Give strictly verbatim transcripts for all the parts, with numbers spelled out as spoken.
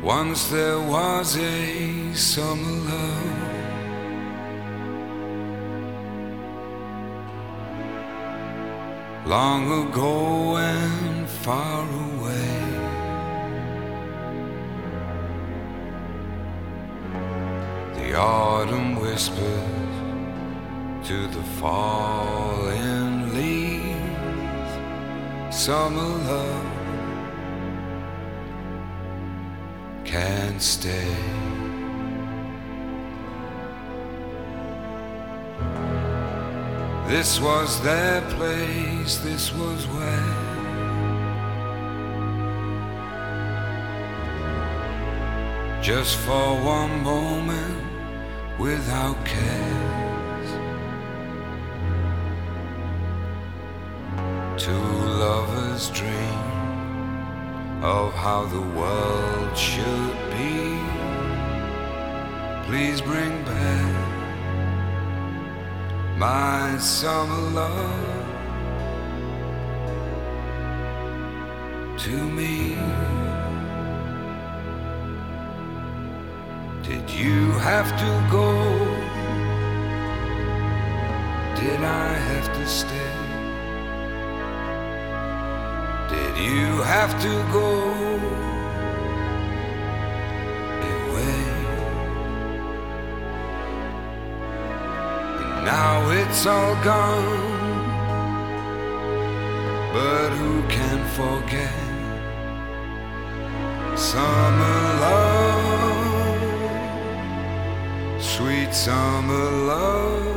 Once there was a summer love, long ago and far away. The autumn whispers to the falling leaves, summer love can't stay. This was their place, this was where just for one moment without cares, two lovers dream of how the world should be. Please bring back my summer love to me. Did you have to go? Did I have to stay? Did you have to go away? And now it's all gone, but who can forget summer love, sweet summer love?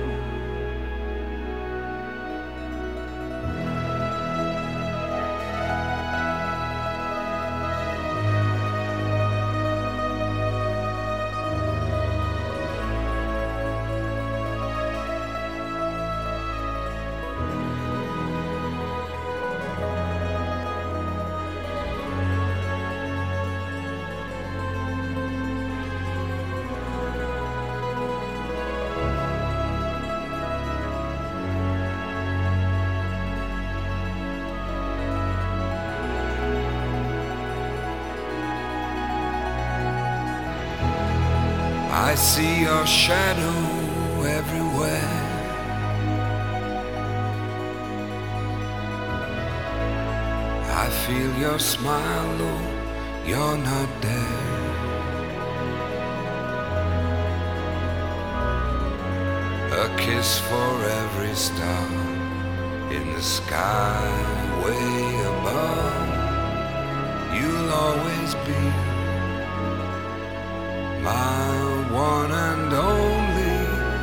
I see your shadow everywhere. I feel your smile, though you're not there. A kiss for every star in the sky way above. You'll always be my one and only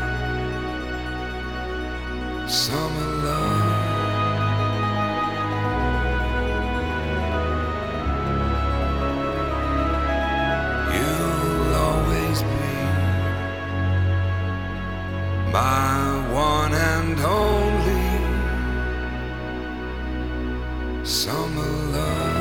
summer love. You'll always be my one and only summer love.